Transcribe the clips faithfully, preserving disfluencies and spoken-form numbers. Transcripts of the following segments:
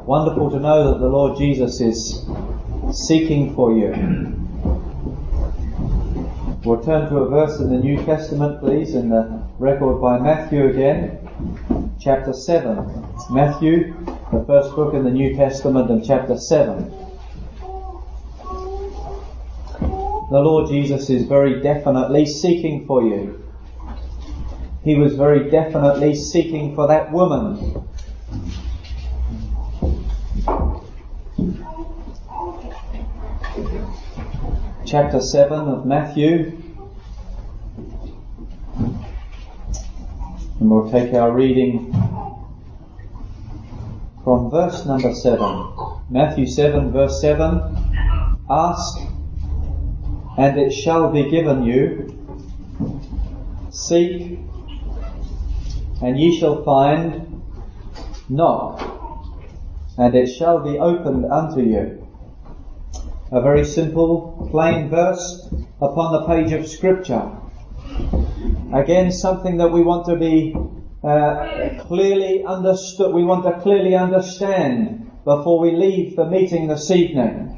wonderful to know that the Lord Jesus is seeking for you. We'll turn to a verse in the New Testament, please, in the record by Matthew again, chapter seven. Matthew, the first book in the New Testament, and chapter seven. The Lord Jesus is very definitely seeking for you. He was very definitely seeking for that woman. Chapter seven of Matthew. And we'll take our reading from verse number seven. Matthew seven, verse seven. Ask, and it shall be given you. Seek, and ye shall find. Knock, and it shall be opened unto you. A very simple, plain verse upon the page of Scripture. Again, something that we want to be uh, clearly understood. We want to clearly understand before we leave the meeting this evening.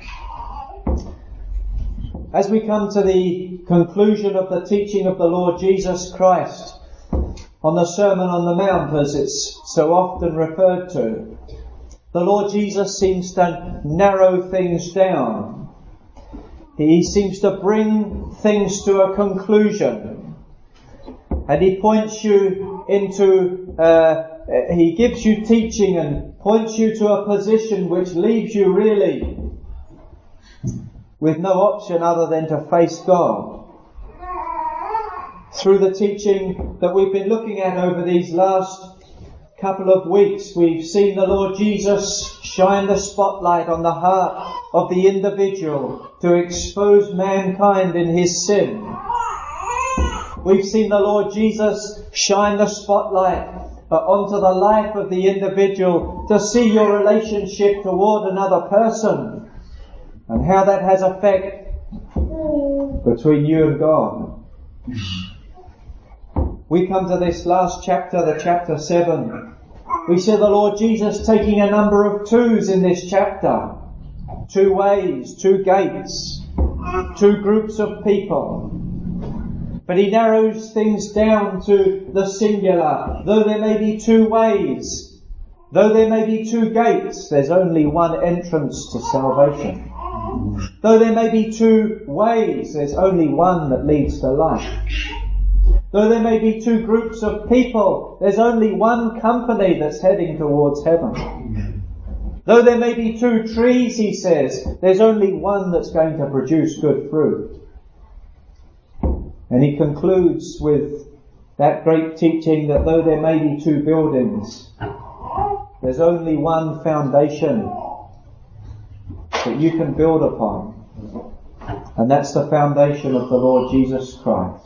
As we come to the conclusion of the teaching of the Lord Jesus Christ on the Sermon on the Mount, as it's so often referred to, the Lord Jesus seems to narrow things down. He seems to bring things to a conclusion. And he points you into, uh, he gives you teaching and points you to a position which leaves you really with no option other than to face God. Through the teaching that we've been looking at over these last couple of weeks, we've seen the Lord Jesus shine the spotlight on the heart of the individual to expose mankind in his sin. We've seen the Lord Jesus shine the spotlight onto the life of the individual to see your relationship toward another person and how that has effect between you and God. We come to this last chapter, the chapter seven. We see the Lord Jesus taking a number of twos in this chapter. Two ways, two gates, two groups of people. But he narrows things down to the singular. Though there may be two ways, though there may be two gates, there's only one entrance to salvation. Though there may be two ways, there's only one that leads to life. Though there may be two groups of people, there's only one company that's heading towards heaven. Though there may be two trees, he says, there's only one that's going to produce good fruit. And he concludes with that great teaching that though there may be two buildings, there's only one foundation that you can build upon. And that's the foundation of the Lord Jesus Christ.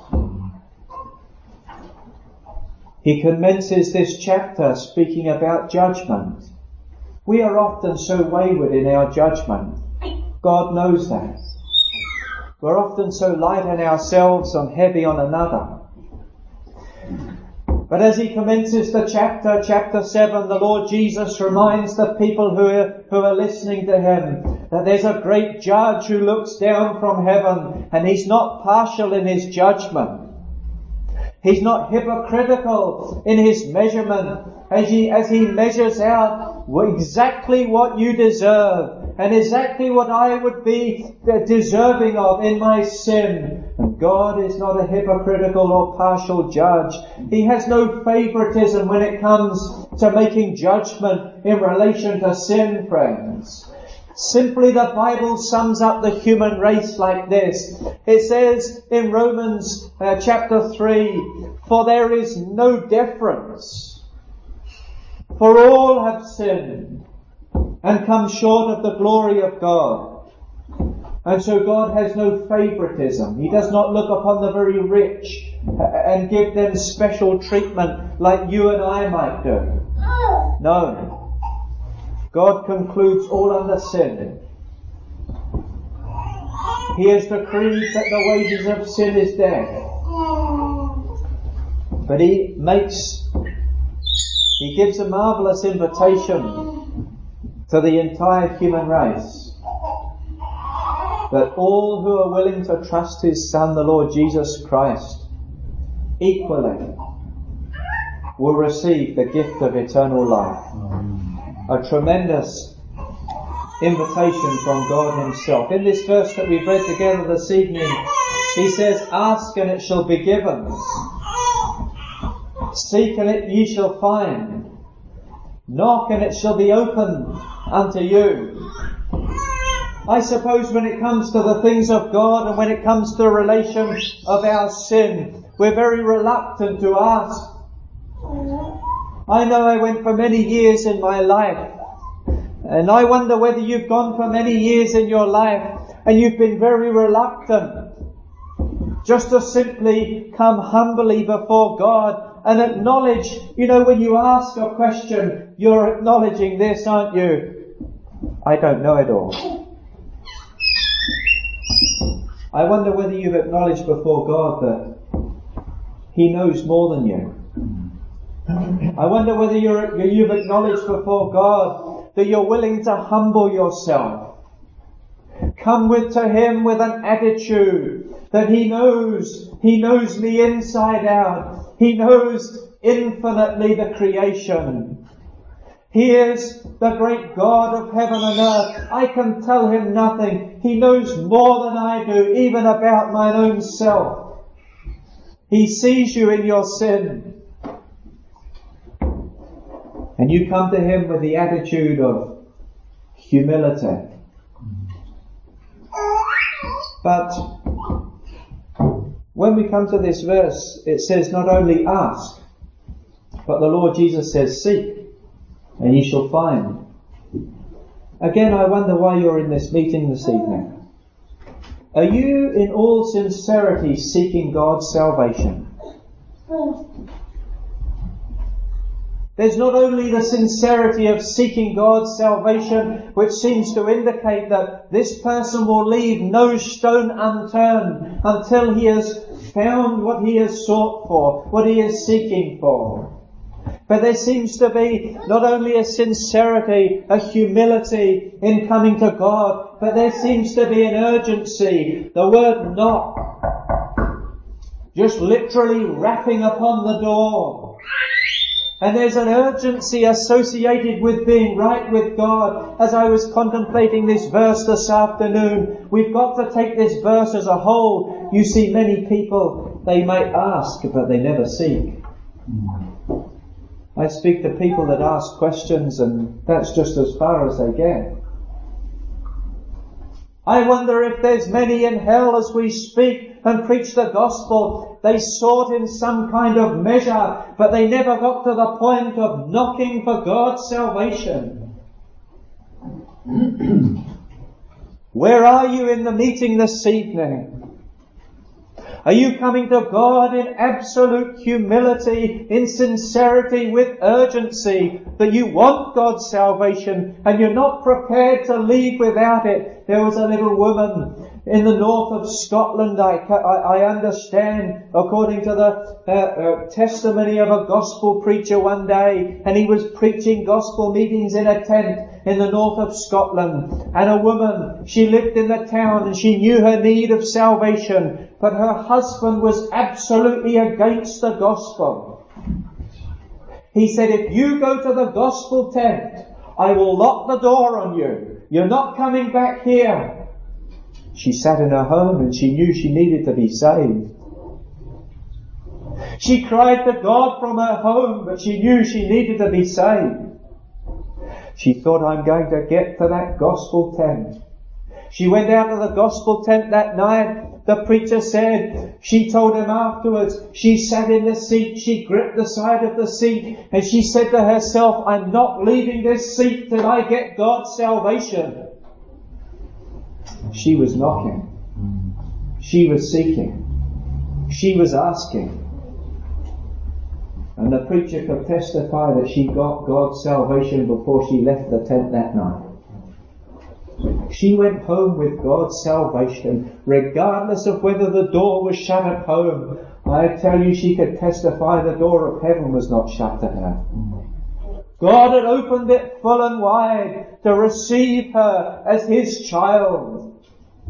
He commences this chapter speaking about judgment. We are often so wayward in our judgment. God knows that. We're often so light on ourselves and heavy on another. But as he commences the chapter, chapter seven, the Lord Jesus reminds the people who are, who are listening to him that there's a great judge who looks down from heaven, and he's not partial in his judgment. He's not hypocritical in his measurement as he, as he measures out exactly what you deserve and exactly what I would be deserving of in my sin. And God is not a hypocritical or partial judge. He has no favoritism when it comes to making judgment in relation to sin, friends. Simply, the Bible sums up the human race like this. It says in Romans uh, chapter three, for there is no difference. For all have sinned and come short of the glory of God. And so God has no favoritism. He does not look upon the very rich and give them special treatment like you and I might do. No. God concludes all under sin. He has decreed that the wages of sin is death. But he makes, he gives a marvellous invitation to the entire human race, that all who are willing to trust His Son, the Lord Jesus Christ, equally will receive the gift of eternal life. A tremendous invitation from God Himself. In this verse that we've read together this evening, He says, "Ask and it shall be given. Seek and it ye shall find. Knock and it shall be opened unto you." I suppose when it comes to the things of God and when it comes to the relation of our sin, we're very reluctant to ask. I know I went for many years in my life, and I wonder whether you've gone for many years in your life and you've been very reluctant just to simply come humbly before God and acknowledge, you know, when you ask a question, you're acknowledging this, aren't you? I don't know it all. I wonder whether you've acknowledged before God that He knows more than you. I wonder whether you're, you've acknowledged before God that you're willing to humble yourself. Come with to Him with an attitude that He knows, He knows me inside out. He knows infinitely the creation. He is the great God of heaven and earth. I can tell Him nothing. He knows more than I do, even about my own self. He sees you in your sin. And you come to Him with the attitude of humility. But when we come to this verse, it says not only ask, but the Lord Jesus says seek, and ye shall find. Again, I wonder why you're in this meeting this evening. Are you in all sincerity seeking God's salvation? There's not only the sincerity of seeking God's salvation, which seems to indicate that this person will leave no stone unturned until he has found what he has sought for, what he is seeking for. But there seems to be not only a sincerity, a humility in coming to God, but there seems to be an urgency. The word knock, just literally rapping upon the door. And there's an urgency associated with being right with God. As I was contemplating this verse this afternoon, we've got to take this verse as a whole. You see, many people, they may ask, but they never seek. I speak to people that ask questions, and that's just as far as they get. I wonder if there's many in hell as we speak and preach the gospel. They sought in some kind of measure, but they never got to the point of knocking for God's salvation. Where are you in the meeting this evening? Are you coming to God in absolute humility, in sincerity, with urgency, that you want God's salvation and you're not prepared to leave without it? There was a little woman in the north of Scotland, I, I, I understand, according to the uh, uh, testimony of a gospel preacher one day, and he was preaching gospel meetings in a tent in the north of Scotland. And a woman, she lived in the town and she knew her need of salvation, but her husband was absolutely against the gospel. He said, if you go to the gospel tent, I will lock the door on you. You're not coming back here. She sat in her home and she knew she needed to be saved. She cried to God from her home, but she knew she needed to be saved. She thought, I'm going to get to that gospel tent. She went out to the gospel tent that night. The preacher said, she told him afterwards, she sat in the seat, she gripped the side of the seat, and she said to herself, I'm not leaving this seat till I get God's salvation. She was knocking. She was seeking. She was asking. And the preacher could testify that she got God's salvation before she left the tent that night. She went home with God's salvation, regardless of whether the door was shut at home. I tell you, she could testify the door of heaven was not shut to her. God had opened it full and wide to receive her as His child.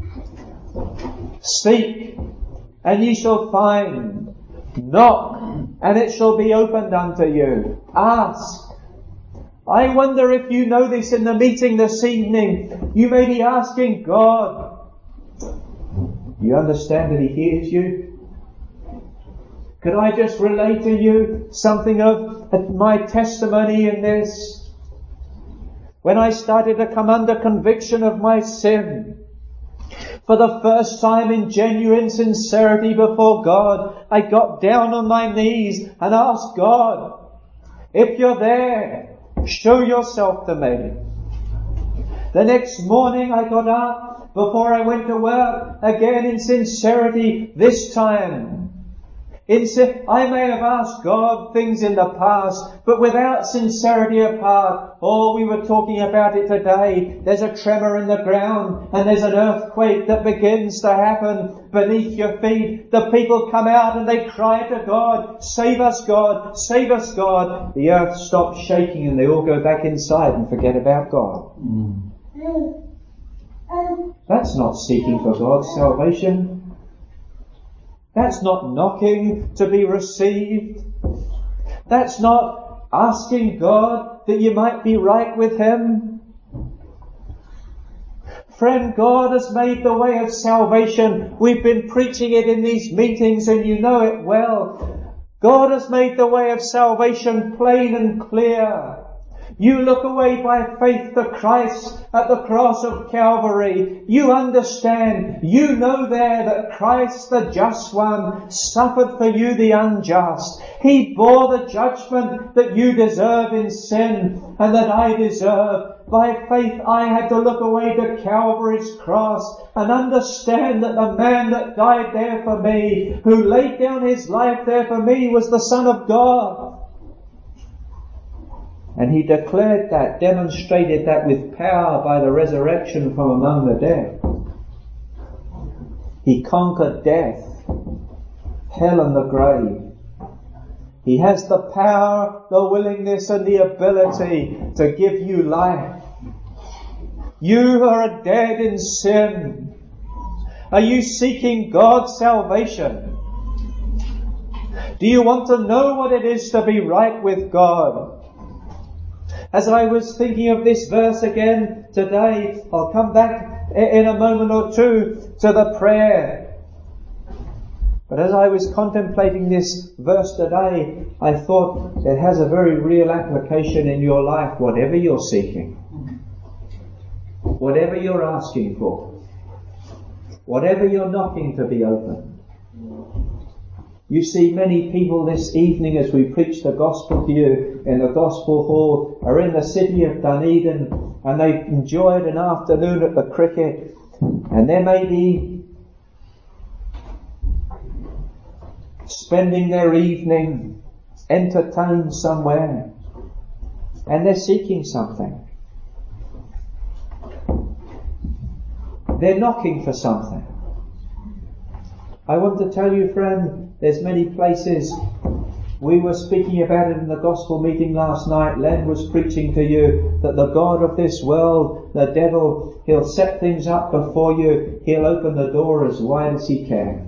Seek, and ye shall find. Knock, and it shall be opened unto you. Ask. I wonder if you know this in the meeting this evening. You may be asking God, you understand that He hears you? Could I just relate to you something of my testimony in this? When I started to come under conviction of my sin, for the first time in genuine sincerity before God, I got down on my knees and asked God, if you're there, show yourself to me. The next morning I got up before I went to work, again in sincerity, this time. In, I may have asked God things in the past, but without sincerity of heart. Oh, we were talking about it today. There's a tremor in the ground, and there's an earthquake that begins to happen beneath your feet. The people come out and they cry to God, save us God, save us God. The earth stops shaking and they all go back inside and forget about God. Mm. That's not seeking for God's salvation. That's not knocking to be received. That's not asking God that you might be right with Him. Friend, God has made the way of salvation. We've been preaching it in these meetings and you know it well. God has made the way of salvation plain and clear. You look away by faith to Christ at the cross of Calvary. You understand, you know there that Christ, the just one, suffered for you the unjust. He bore the judgment that you deserve in sin and that I deserve. By faith I had to look away to Calvary's cross and understand that the man that died there for me, who laid down his life there for me, was the Son of God. And He declared that, demonstrated that with power by the resurrection from among the dead. He conquered death, hell and the grave. He has the power, the willingness and the ability to give you life. You are dead in sin. Are you seeking God's salvation? Do you want to know what it is to be right with God? As I was thinking of this verse again today, I'll come back in a moment or two to the prayer. But as I was contemplating this verse today, I thought it has a very real application in your life, whatever you're seeking, whatever you're asking for, whatever you're knocking to be opened. You see, many people this evening as we preach the gospel to you in the gospel hall are in the city of Dunedin and they've enjoyed an afternoon at the cricket and they may be spending their evening entertained somewhere and they're seeking something. They're knocking for something. I want to tell you, friend, there's many places. We were speaking about it in the gospel meeting last night. Len was preaching to you that the God of this world, the devil, he'll set things up before you. He'll open the door as wide as he can.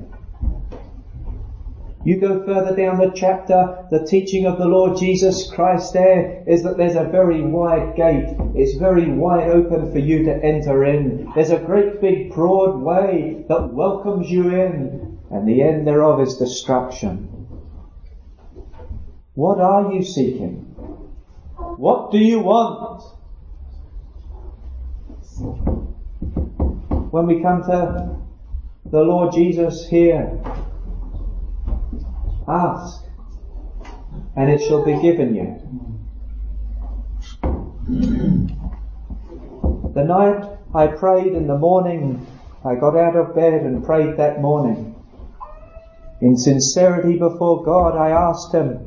You go further down the chapter, the teaching of the Lord Jesus Christ there is that there's a very wide gate. It's very wide open for you to enter in. There's a great big broad way that welcomes you in, and the end thereof is destruction. What are you seeking? What do you want? When we come to the Lord Jesus here, ask, and it shall be given you. The night I prayed in the morning, I got out of bed and prayed that morning. In sincerity before God, I asked Him,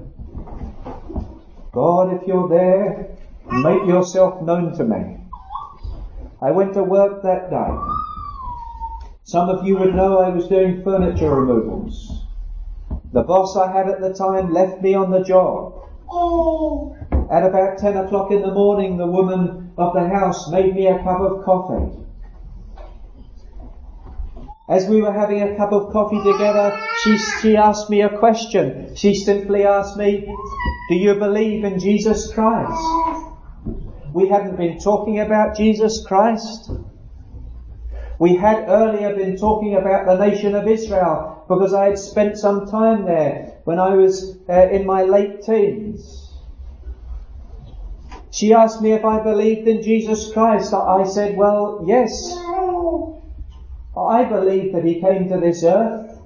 God, if you're there, make yourself known to me. I went to work that day. Some of you would know I was doing furniture removals. The boss I had at the time left me on the job. At about ten o'clock in the morning, the woman of the house made me a cup of coffee. As we were having a cup of coffee together, she, she asked me a question. She simply asked me, do you believe in Jesus Christ? We hadn't been talking about Jesus Christ. We had earlier been talking about the nation of Israel because I had spent some time there when I was uh, in my late teens. She asked me if I believed in Jesus Christ. I said, well, yes. I believe that He came to this earth.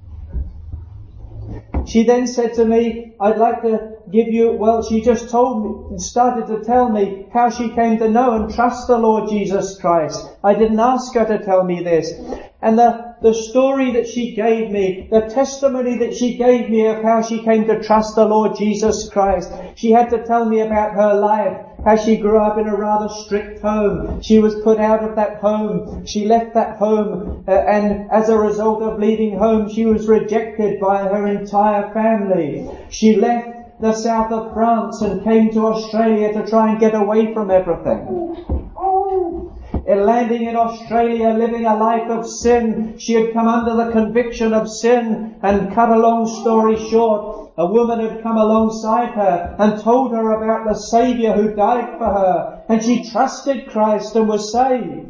She then said to me, I'd like to give you, well, she just told me, started to tell me how she came to know and trust the Lord Jesus Christ. I didn't ask her to tell me this. And the, the story that she gave me, the testimony that she gave me of how she came to trust the Lord Jesus Christ, she had to tell me about her life, how she grew up in a rather strict home. She was put out of that home. She left that home, uh, and as a result of leaving home, she was rejected by her entire family. She left the south of France and came to Australia to try and get away from everything. In landing in Australia, living a life of sin, she had come under the conviction of sin, and cut a long story short, a woman had come alongside her and told her about the Saviour who died for her, and she trusted Christ and was saved.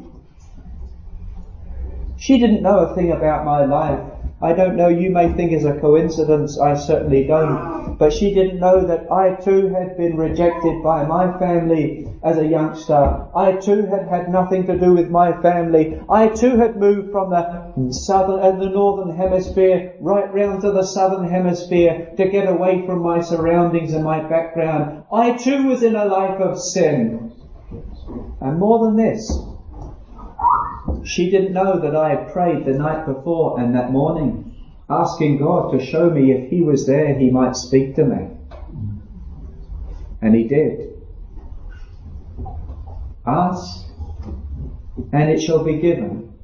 She didn't know a thing about my life. I don't know, you may think it's a coincidence, I certainly don't. But she didn't know that I too had been rejected by my family as a youngster. I too had had nothing to do with my family. I too had moved from the southern and the northern hemisphere right round to the southern hemisphere to get away from my surroundings and my background. I too was in a life of sin. And more than this, she didn't know that I had prayed the night before and that morning, asking God to show me if He was there, He might speak to me. And He did. Ask, and it shall be given.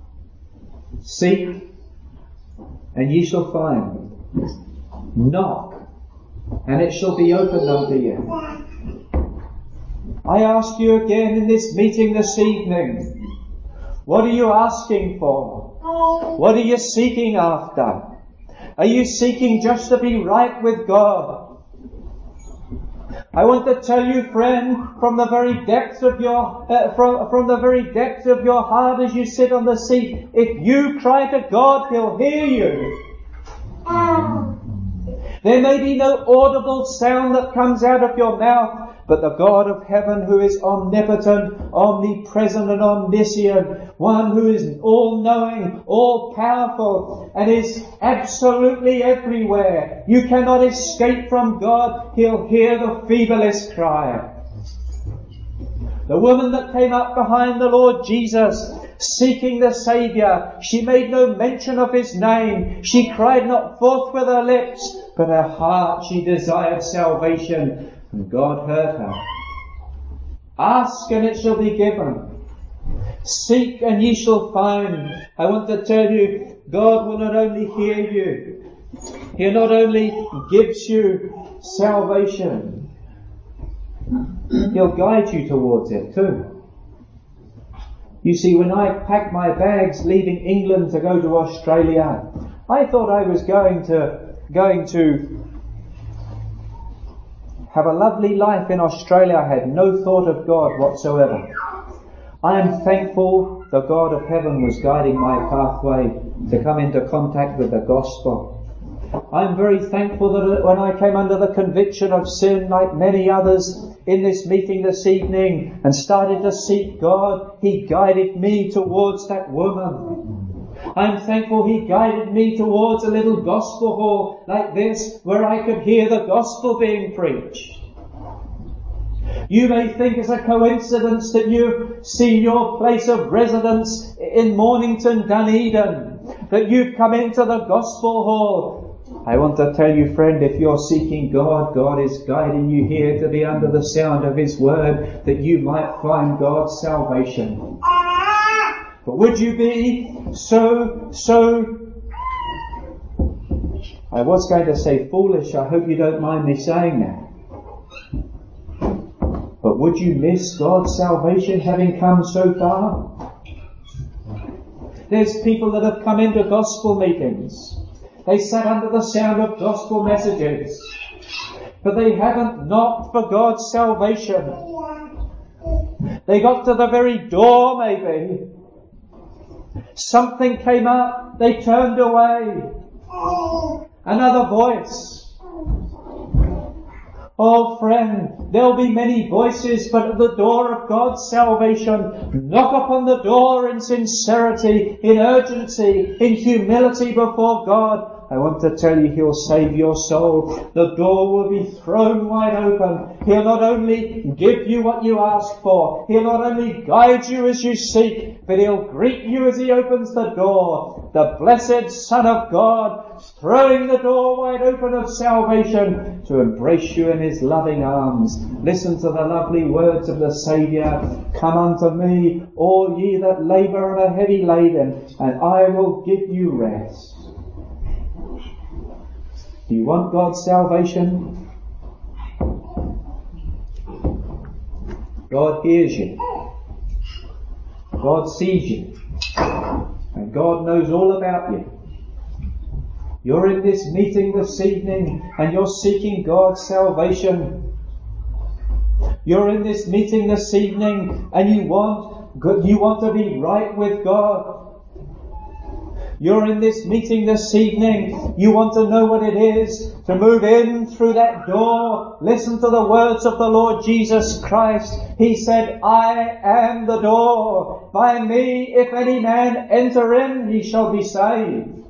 Seek, and ye shall find. Knock, and it shall be opened unto you. I ask you again in this meeting this evening, what are you asking for? What are you seeking after? Are you seeking just to be right with God? I want to tell you, friend, from the very depths of your, uh, from, from the very depths of your heart as you sit on the seat, if you cry to God, He'll hear you. There may be no audible sound that comes out of your mouth, but the God of heaven, who is omnipotent, omnipresent and omniscient, one who is all-knowing, all-powerful, and is absolutely everywhere. You cannot escape from God. He'll hear the feeblest cry. The woman that came up behind the Lord Jesus, seeking the Saviour, she made no mention of His name. She cried not forth with her lips, but her heart she desired salvation. And God heard her. Ask and it shall be given. Seek and ye shall find. I want to tell you, God will not only hear you, He not only gives you salvation, He'll guide you towards it too. You see, when I packed my bags leaving England to go to Australia, I thought I was going to, going to have a lovely life in Australia. I had no thought of God whatsoever. I am thankful the God of heaven was guiding my pathway to come into contact with the gospel. I'm very thankful that when I came under the conviction of sin, like many others in this meeting this evening, and started to seek God, He guided me towards that woman. I'm thankful He guided me towards a little gospel hall like this, where I could hear the gospel being preached. You may think it's a coincidence that you've seen your place of residence in Mornington, Dunedin, that you've come into the gospel hall. I want to tell you, friend, if you're seeking God, God is guiding you here to be under the sound of His word, that you might find God's salvation. But would you be so, so, I was going to say foolish, I hope you don't mind me saying that. would you miss God's salvation having come so far? There's people that have come into gospel meetings. They sat under the sound of gospel messages, but they haven't knocked for God's salvation. They got to the very door maybe. Something came up, they turned away. Another voice. Oh friend, there'll be many voices, but at the door of God's salvation, knock upon the door in sincerity, in urgency, in humility before God. I want to tell you, He'll save your soul. The door will be thrown wide open. He'll not only give you what you ask for, He'll not only guide you as you seek, but He'll greet you as He opens the door. The blessed Son of God, throwing the door wide open of salvation to embrace you in His loving arms. Listen to the lovely words of the Saviour. Come unto me, all ye that labour and are heavy laden, and I will give you rest. Do you want God's salvation? God hears you. God sees you. And God knows all about you. You're in this meeting this evening and you're seeking God's salvation. You're in this meeting this evening and you want, you want to be right with God. You're in this meeting this evening. You want to know what it is to move in through that door. Listen to the words of the Lord Jesus Christ. He said, I am the door. By me, if any man enter in, he shall be saved.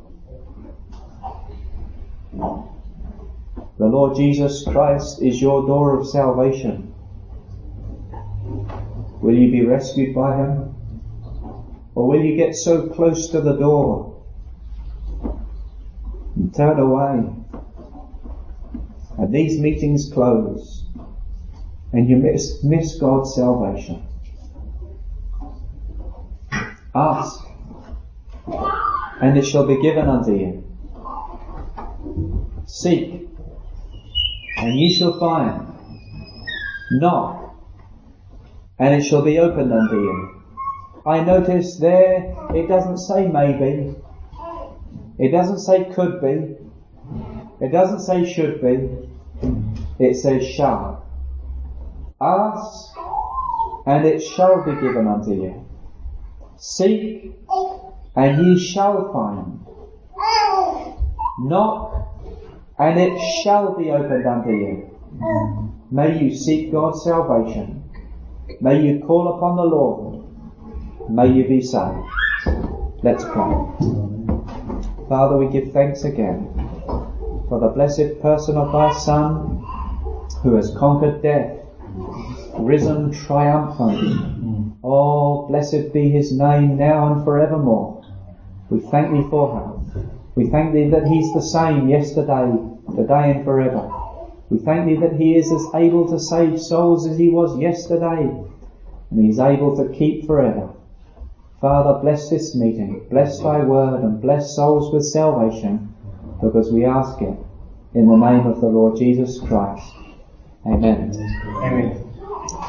The Lord Jesus Christ is your door of salvation. Will you be rescued by Him? Or will you get so close to the door and turn away, and these meetings close, and you miss, miss God's salvation? Ask, and it shall be given unto you. Seek, and ye shall find. Knock, and it shall be opened unto you. I notice there, it doesn't say maybe. It doesn't say could be. It doesn't say should be. It says shall. Ask, and it shall be given unto you. Seek, and ye shall find. Knock, and it shall be opened unto you. May you seek God's salvation. May you call upon the Lord. May you be saved. Let's pray. Father, we give thanks again for the blessed person of Thy Son, who has conquered death, risen triumphant. Oh, blessed be His name now and forevermore. We thank Thee for Him. We thank Thee that He's the same yesterday, today and forever. We thank Thee that He is as able to save souls as He was yesterday, and He's able to keep forever. Father, bless this meeting, bless Thy word, and bless souls with salvation, because we ask it in the name of the Lord Jesus Christ. Amen. Amen.